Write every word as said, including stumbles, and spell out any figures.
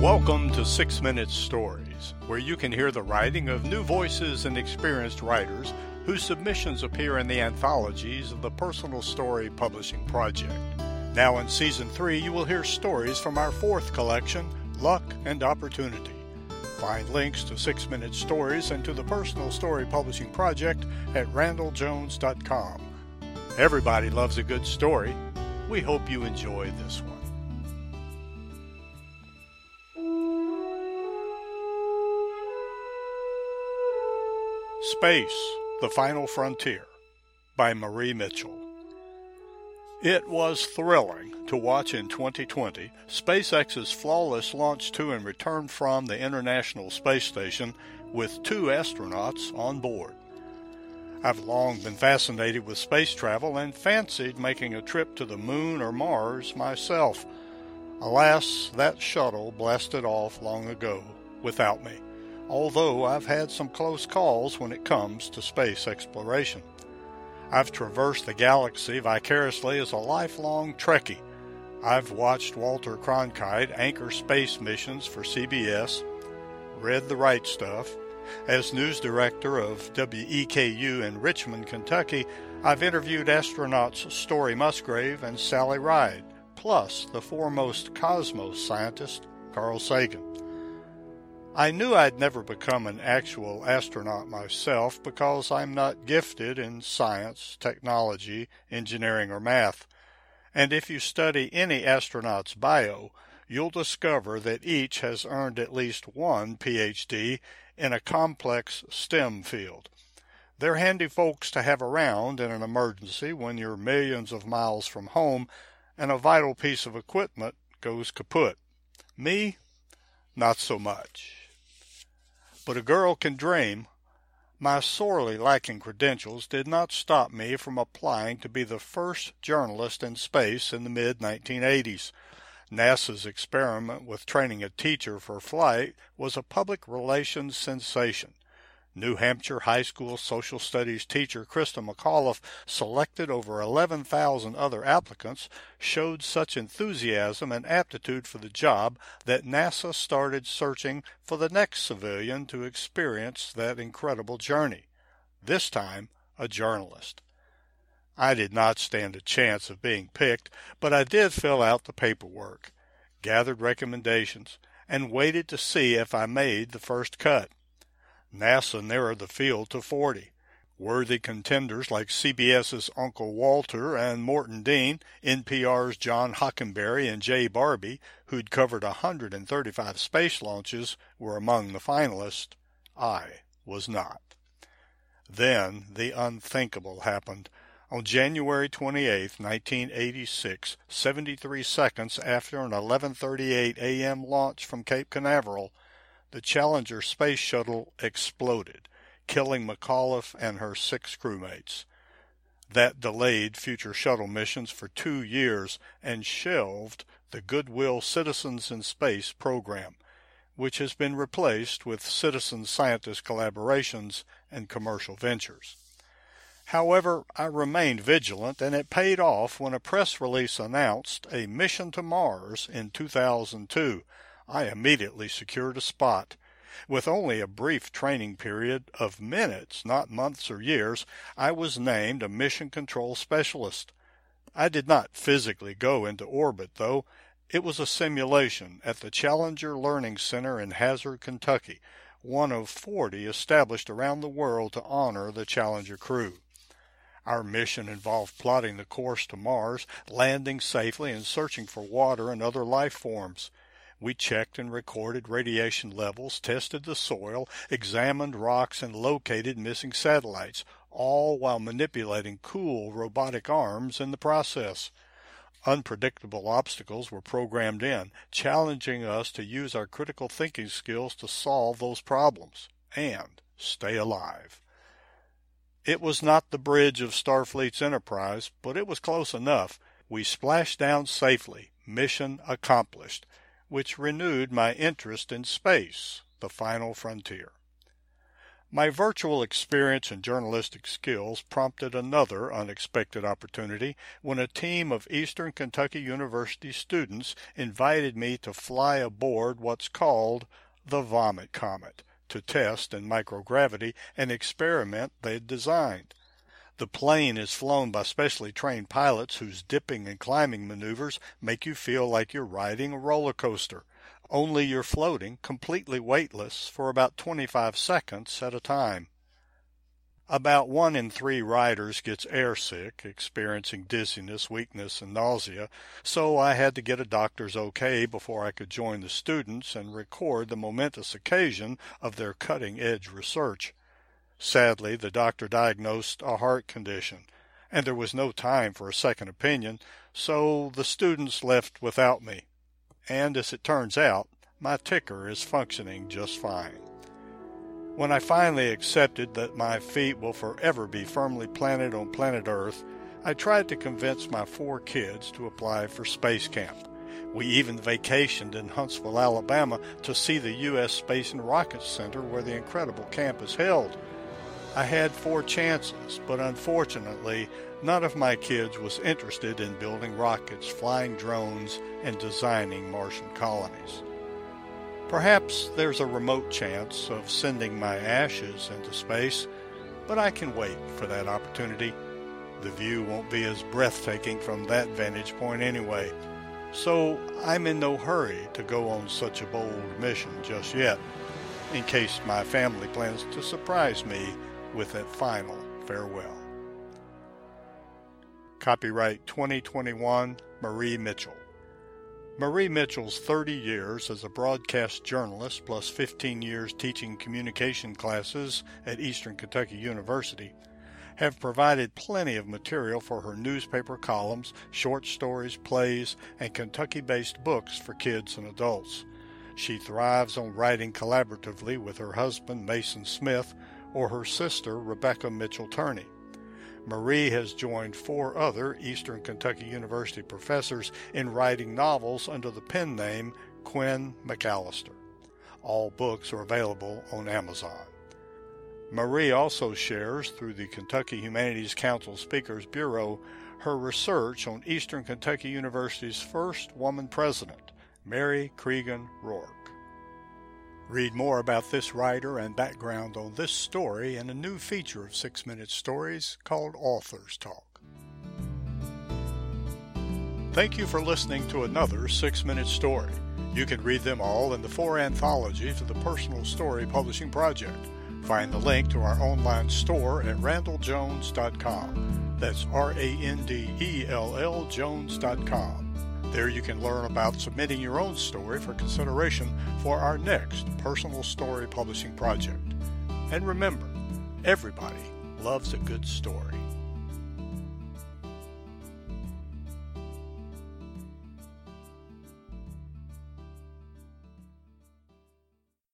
Welcome to Six Minute Stories, where you can hear the writing of new voices and experienced writers whose submissions appear in the anthologies of the Personal Story Publishing Project. Now in Season three, you will hear stories from our fourth collection, Luck and Opportunity. Find links to Six Minute Stories and to the Personal Story Publishing Project at randall jones dot com. Everybody loves a good story. We hope you enjoy this one. Space, the Final Frontier by Marie Mitchell. It was thrilling to watch in twenty twenty SpaceX's flawless launch to and return from the International Space Station with two astronauts on board. I've long been fascinated with space travel and fancied making a trip to the moon or Mars myself. Alas, that shuttle blasted off long ago without me, although I've had some close calls when it comes to space exploration. I've traversed the galaxy vicariously as a lifelong Trekkie. I've watched Walter Cronkite anchor space missions for C B S, read The Right Stuff. As news director of W E K U in Richmond, Kentucky, I've interviewed astronauts Story Musgrave and Sally Ride, plus the foremost cosmos scientist, Carl Sagan. I knew I'd never become an actual astronaut myself because I'm not gifted in science, technology, engineering, or math. And if you study any astronaut's bio, you'll discover that each has earned at least one P H D in a complex STEM field. They're handy folks to have around in an emergency when you're millions of miles from home and a vital piece of equipment goes kaput. Me? Not so much. But a girl can dream. My sorely lacking credentials did not stop me from applying to be the first journalist in space in the mid nineteen eighties. NASA's experiment with training a teacher for flight was a public relations sensation. New Hampshire high school social studies teacher Krista McAuliffe, selected over eleven thousand other applicants, showed such enthusiasm and aptitude for the job that NASA started searching for the next civilian to experience that incredible journey, this time a journalist. I did not stand a chance of being picked, but I did fill out the paperwork, gathered recommendations, and waited to see if I made the first cut. NASA narrowed the field to forty. Worthy contenders like CBS's Uncle Walter and Morton Dean, N P R's John Hockenberry, and Jay Barbie, who'd covered one hundred thirty-five space launches, were among the finalists. I was not. Then the unthinkable happened. On January twenty-eighth, nineteen eighty-six, seventy-three seconds after an eleven thirty-eight a m launch from Cape Canaveral, the Challenger space shuttle exploded, killing McAuliffe and her six crewmates. That delayed future shuttle missions for two years and shelved the Goodwill Citizens in Space program, which has been replaced with citizen scientist collaborations and commercial ventures. However, I remained vigilant, and it paid off when a press release announced a mission to Mars in two thousand two. I immediately secured a spot. With only a brief training period of minutes, not months or years, I was named a mission control specialist. I did not physically go into orbit, though. It was a simulation at the Challenger Learning Center in Hazard, Kentucky, one of forty established around the world to honor the Challenger crew. Our mission involved plotting the course to Mars, landing safely, and searching for water and other life forms. We checked and recorded radiation levels, tested the soil, examined rocks, and located missing satellites, all while manipulating cool robotic arms in the process. Unpredictable obstacles were programmed in, challenging us to use our critical thinking skills to solve those problems and stay alive. It was not the bridge of Starfleet's Enterprise, but it was close enough. We splashed down safely, mission accomplished, which renewed my interest in space, the final frontier. My virtual experience and journalistic skills prompted another unexpected opportunity when a team of Eastern Kentucky University students invited me to fly aboard what's called the Vomit Comet to test in microgravity an experiment they'd designed. The plane is flown by specially trained pilots whose dipping and climbing maneuvers make you feel like you're riding a roller coaster, only you're floating completely weightless for about twenty-five seconds at a time. About one in three riders gets airsick, experiencing dizziness, weakness, and nausea, so I had to get a doctor's okay before I could join the students and record the momentous occasion of their cutting-edge research. Sadly, the doctor diagnosed a heart condition, and there was no time for a second opinion, so the students left without me. And as it turns out, my ticker is functioning just fine. When I finally accepted that my feet will forever be firmly planted on planet Earth, I tried to convince my four kids to apply for space camp. We even vacationed in Huntsville, Alabama to see the U S Space and Rocket Center where the incredible camp is held. I had four chances, but unfortunately, none of my kids was interested in building rockets, flying drones, and designing Martian colonies. Perhaps there's a remote chance of sending my ashes into space, but I can wait for that opportunity. The view won't be as breathtaking from that vantage point anyway, so I'm in no hurry to go on such a bold mission just yet, in case my family plans to surprise me with that final farewell. Copyright twenty twenty-one, Marie Mitchell. Marie Mitchell's thirty years as a broadcast journalist plus fifteen years teaching communication classes at Eastern Kentucky University have provided plenty of material for her newspaper columns, short stories, plays, and Kentucky-based books for kids and adults. She thrives on writing collaboratively with her husband, Mason Smith, or her sister, Rebecca Mitchell Turney. Marie has joined four other Eastern Kentucky University professors in writing novels under the pen name Quinn McAllister. All books are available on Amazon. Marie also shares through the Kentucky Humanities Council Speakers Bureau her research on Eastern Kentucky University's first woman president, Mary Cregan Rourke. Read more about this writer and background on this story in a new feature of Six Minute Stories called Authors Talk. Thank you for listening to another Six Minute Story. You can read them all in the four anthologies of the Personal Story Publishing Project. Find the link to our online store at randall jones dot com. That's R A N D E L L Jones dot com. There you can learn about submitting your own story for consideration for our next Personal Story Publishing Project. And remember, everybody loves a good story.